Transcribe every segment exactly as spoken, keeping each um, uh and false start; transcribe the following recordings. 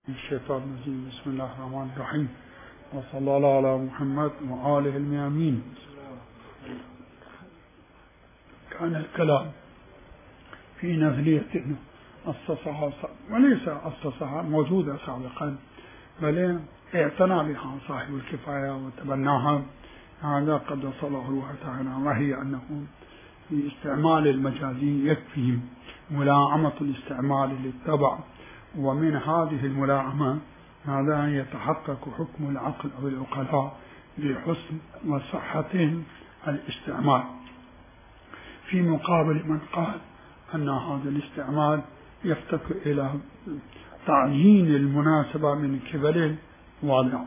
الشيطان الرجيم. بسم الله الرحمن الرحيم، وصلى الله على محمد وآله الميامين. كان الكلام في نظرية أسسها وليس أسسها موجودة سابقا، بل اعتنى بها صاحب الكفاية وتبناها. هذا قد وصله الله تعالى، وهي أنه في استعمال المجازي يكفي ملاعمة الاستعمال للتبع، ومن هذه الملاعمة هذا يتحقق حكم العقل أو العقلاء بحسن وصحة الاستعمال، في مقابل من قال أن هذا الاستعمال يفتقر إلى تعيين المناسبة من قبل الواضع.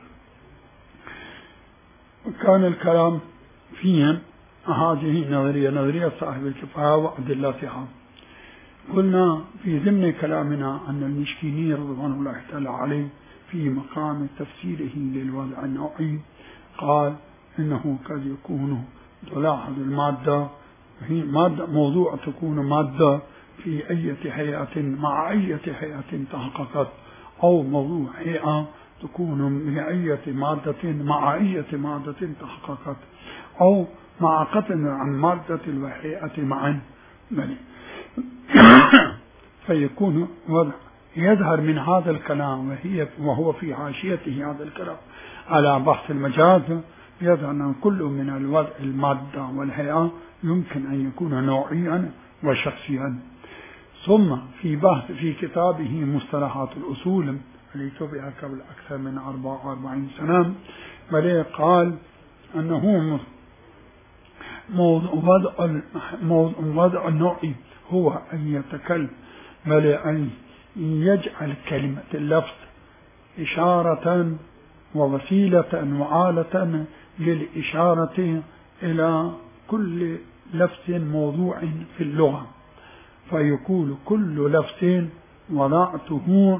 وكان الكلام فيهم هذه النظرية، نظرية صاحب الكفاية وأدلتها. قلنا في ضمن كلامنا أن المشكيني رضوان الله تعالى عليه في مقام تفسيره للوضع النوعي قال إنه قد يكون تلاحظ المادة هي مادة موضوع تكون مادة في أي هيئة مع أي هيئة تحققت، أو موضوع هيئة تكون بأية مادة مع أية مادة تحققت، أو مع قطع عن مادة وهيئة معا، فيكون وضع يظهر من هذا الكلام وهي وهو في حاشيته هذا الكلام على بحث المجاز، يظهر أن كل من الوضع المادة والهيئة يمكن أن يكون نوعيا وشخصيا. ثم في بحث في كتابه مصطلحات الأصول الذي طبع قبل أكثر من أربعة وأربعين سنة، بل قال أنه وضع النوعي هو أن يتكلم بل أن يجعل كلمة اللفظ إشارة ووسيلة وآلة للإشارة إلى كل لفظ موضوع في اللغة، فيقول كل لفظ وضعته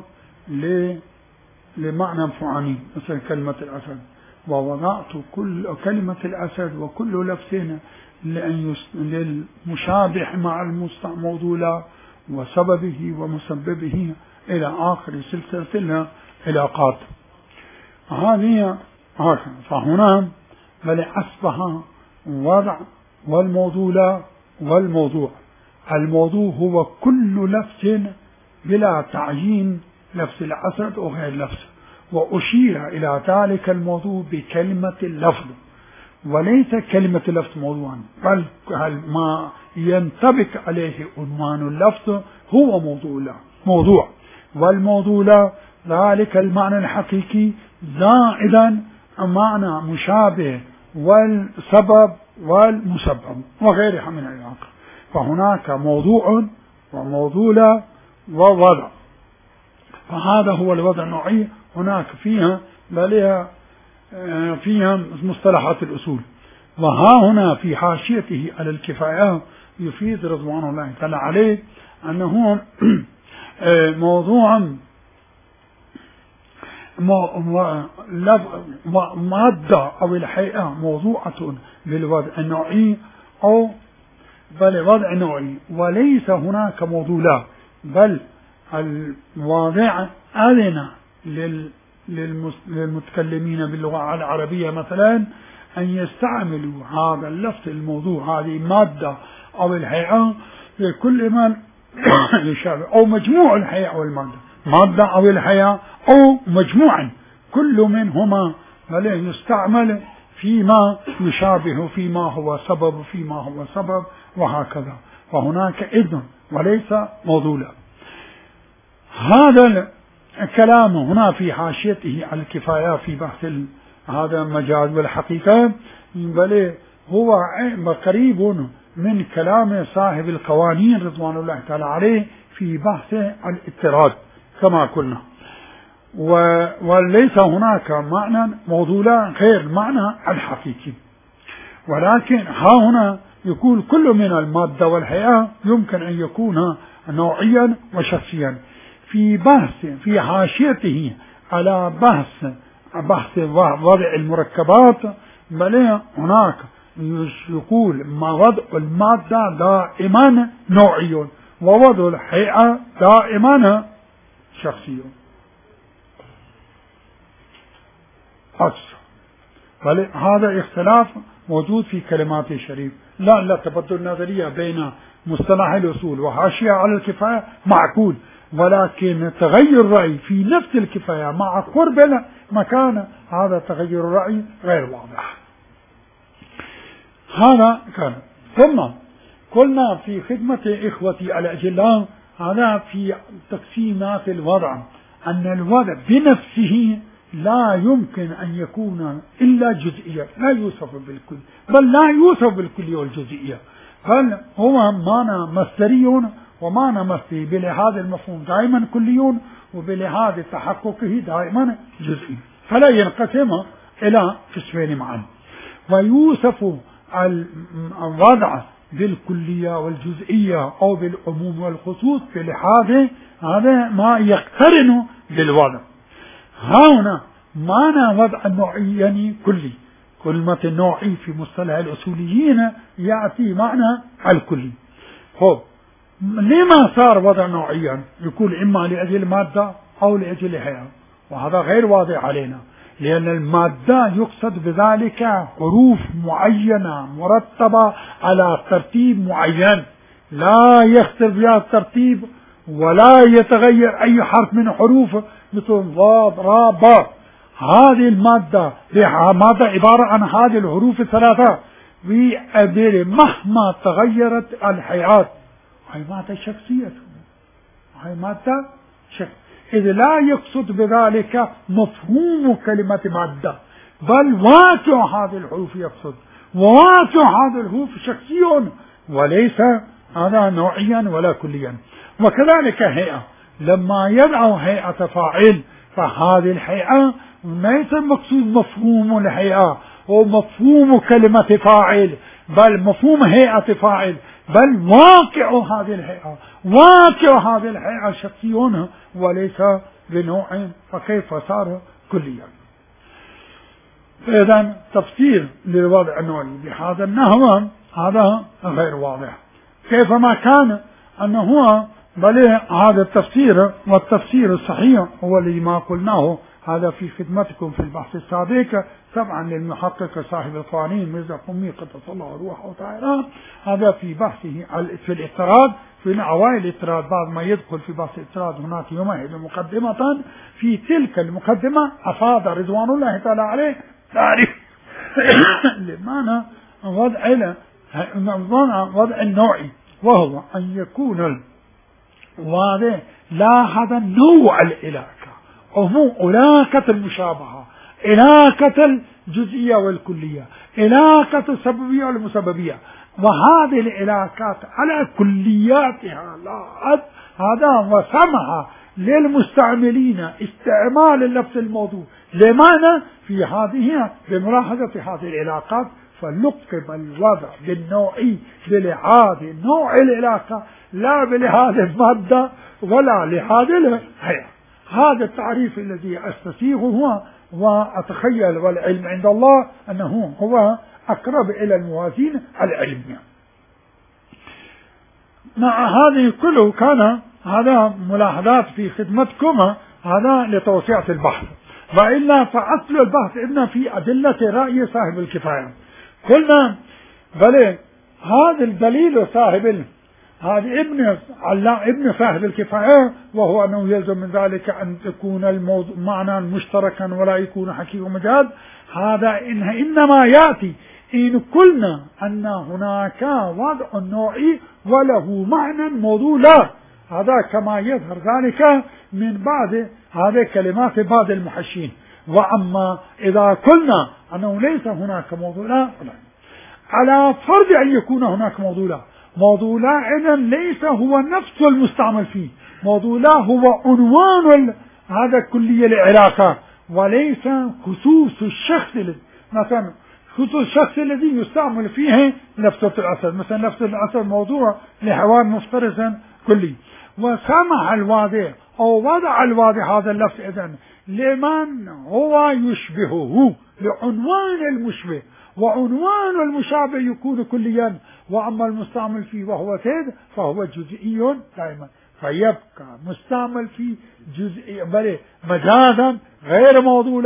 لمعنى فعاني، مثل كلمة الأسد، ووضعت كل كلمة الأسد وكل لفظ للمشابه مع الموضوع وسببه ومسببه إلى آخر سلسلة علاقات. هذه فهنا بل أصبح وضع والموضوع والموضوع. الموضوع هو كل لفظ بلا تعيين لفظ الأسد أو غير لفظ، وأشير إلى ذلك الموضوع بكلمة اللفظ، وليس كلمة اللفظ موضوعا، بل ما ينطبق عليه عنوان اللفظ هو موضوع موضوع والموضوع ذلك المعنى الحقيقي زائدا معنى مشابه والسبب والمسبب وغيرها من العلاقة. فهناك موضوع وموضوع ووضع، فهذا هو الوضع النوعي. هناك فيها بل فيها مصطلحات الأصول. وها هنا في حاشيته على الكفاية يفيد رضوان الله تعالى عليه أنه موضوع مادة أو الهيئة موضوعة بالوضع النوعي أو بل وضع نوعي، وليس هناك موضوع، بل الواضع أذن للمتكلمين باللغة العربية مثلا أن يستعملوا هذا اللفظ الموضوع، هذه مادة أو الهيئة في كل من يشابه، أو مجموع الهيئة والمادة، مادة أو الهيئة أو مجموعا كل منهما بل يستعمل فيما يشابه، فيما هو سبب فيما هو سبب وهكذا. فهناك إذن وليس موضوع. هذا الكلام هنا في حاشيته على الكفاية في بحث هذا المجاز والحقيقة، بل هو قريب من كلام صاحب القوانين رضوان الله تعالى عليه في بحث الاضطراد كما قلنا. وليس هناك معنى موضوع غير المعنى الحقيقي، ولكن ها هنا يكون كل من المادة والهيئة يمكن أن يكون نوعيا وشخصيا. في بحث في حاشيته على بحث بحث وضع المركبات، بل هناك يقول ما وضع المادة دائما نوعي ووضع الهيئة دائما شخصي. أكثر. بل هذا اختلاف موجود في كلمات الشريف. لا لا تبدل نظرية بين مصطلح الأصول وحاشية على الكفاية معقول، ولكن تغير الرأي في نفس الكفاية مع قرب المكان هذا تغير الرأي غير واضح. هذا كان. ثم قلنا في خدمة إخوتي الأجلاء هذا في تقسيمات الوضع أن الوضع بنفسه لا يمكن أن يكون إلا جزئيا، لا يوصف بالكل، بل لا يوصف بالكل والجزئية، بل هو معنى مصدري ومعنى مصدري بلحاظ المفهوم دائما كلي وبلحاظ تحققه دائما جزئي، فلا ينقسم إلى قسمين معا. ويوصف الوضع بالكلية والجزئية أو بالعموم والخصوص بلحاظ هذا ما يقترن بالوضع. هنا معنى وضع النوعي يعني كلي، كلمة النوعي في مصطلح الأصوليين يأتي معنى الكلي. هو لما صار وضع نوعيا؟ يكون إما لأجل مادة أو لأجل هيئة، وهذا غير واضح علينا، لأن المادة يقصد بذلك حروف معينة مرتبة على ترتيب معين لا يختلف بها الترتيب ولا يتغير أي حرف من حروف مثل ضاد را با. هذه المادة مادة عبارة عن هذه الحروف الثلاثة، مهما تغيرت الحياة هي مادة شخصية، هي مادة شخصية، إذ لا يقصد بذلك مفهوم كلمة مادة، بل واقع هذه الحروف يقصد، واقع هذه الحروف شخصي وليس هذا نوعيا ولا كليا. وكذلك هيئة، لما يدعو هيئة فاعل فهذه الهيئة ليس المقصود مفهوم الهيئة ومفهوم كلمة فاعل، بل مفهوم هيئة فاعل، بل واقع هذه الهيئة، واقع هذه الهيئة شخصي وليس بنوع، فكيف صار كليا؟ فإذا تفسير للوضع النوعي بهذا النحو هذا غير واضح، كيفما كان أنه هو بل هذا التفسير والتفسير الصحيح هو اللي ما قلناه هذا في خدمتكم في البحث السابق طبعا للمحقق صاحب القوانين ميرزا قمي قدس الله روحه تعالى، هذا في بحثه في الاضطراد، في أوائل الاضطراد بعد ما يدخل في بحث الاضطراد هناك يمهد مقدمة، في تلك المقدمة أفاد رضوان الله تعالى عليه تعريف لمعنى وضع وضع النوعي، وهو أن يكون واضح لا هذا نوع العلاقة ومو علاقة المشابهة، علاقة الجزئية والكلية، علاقة السببية والمسببية، وهذه العلاقات على كلياتها لا هذا وسمح للمستعملين استعمال اللفظ الموضوع لماذا في هذه بملاحظة هذه العلاقات، فلقب الوضع بالنوعي بلحاظ نوع العلاقة لا بلحاظ المادة ولا لحاظ الهيئة. هذا التعريف الذي أستسيغه وأتخيل والعلم عند الله أنه هو أقرب إلى الموازين العلمية. مع هذه كله كان هذا ملاحظات في خدمتكم هذا لتوسعة البحث، وإلا فأصل البحث إن في أدلة رأي صاحب الكفاية. قلنا بل هذا الدليل صاحب هذا ابن ابن صاحب الكفاية، وهو أنه يلزم من ذلك أن تكون الموضوع معنى مشتركا ولا يكون حقيقة مجاز. هذا إنه إنما يأتي إن قلنا أن هناك وضع نوعي وله معنى موضوع لا، هذا كما يظهر ذلك من بعض هذه كلمات بعض المحشين. وأما إذا قلنا أنه ليس هناك موضوع لا، على فرض أن يكون هناك موضوع لا، موضوع لا إذن ليس هو نفس المستعمل فيه، موضوع لا هو عنوان هذا كلية العلاقة وليس خصوص الشخص، مثلا خصوص الشخص الذي يستعمل فيه لفظة الأصل، مثلا لفظة الأصل موضوع لحيوان مفترس كلي، وسمح الواضع أو وضع الواضع هذا اللفظ إذن لمن هو يشبهه، لعنوان المشبه، وعنوان المشابه يكون كليا، وأما المستعمل فيه وهو زيد فهو جزئي دائما، فيبقى مستعمل فيه جزئي بل مجازا غير موضوع لا،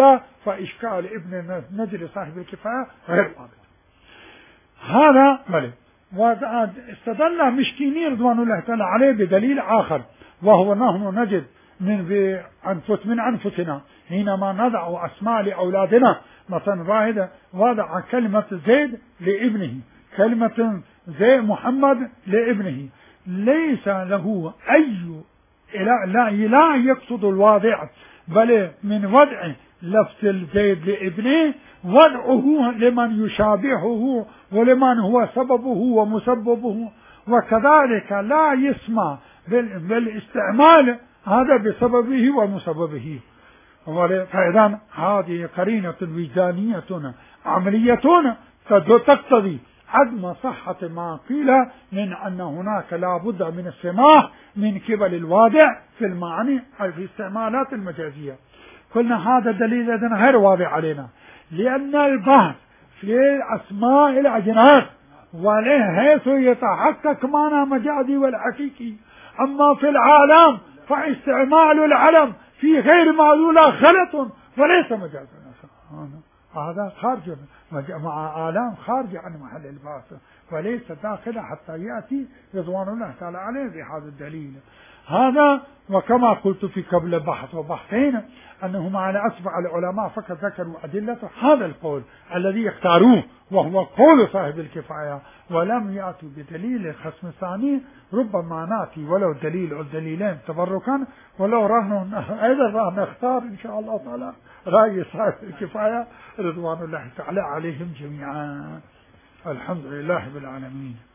فإشكال ابن نجر صاحب الكفاية غير واضح. هذا بلى. واستدل مشكيني رضوان الله تعالى عليه بدليل آخر، وهو نحن نجد من بأنفس من أنفسنا حينما نضع أسماء لأولادنا، مثلا واحد وضع كلمة زيد لابنه، كلمة زي محمد لابنه، ليس له أي لا, لا يقصد الواضع، بل من وضع لفظ الزيد لابنه وضعه لمن يشابهه ولمن هو سببه ومسببه، وكذلك لا يسمى بالاستعمال هذا بسببه ومسببه. فإذا هذه قرينة وجدانية عملية تقتضي عدم صحة ما قيل من أن هناك لا بد من السماح من قبل الواضع في المعاني أي في استعمالات المجازية. قلنا هذا دليل إذن غير واضح علينا، لأن البحث في أسماء الأجناس وله حيث يتحقق معنى مجازي والحقيقي، أما في العالم فاستعمال العلم في غير معلولة غلط وليس مجازا، هذا خارج مع آلام خارج عن محل البحث وليس داخل حتى يأتي رضوان الله تعالى عليه بهذا الدليل. هذا وكما قلت في قبل بحث وبحثين أنهم على أسبع العلماء فقط ذكروا أدلة هذا القول الذي اختاروه وهو قول صاحب الكفاية، ولم يأتوا بدليل خصم الثاني. ربما نأتي ولو دليل أو دليلين تبركا، ولو رهن أيضا راح نختار إن شاء الله تعالى رأي صاحب الكفاية رضوان الله تعالى عليهم جميعا. الحمد لله بالعالمين.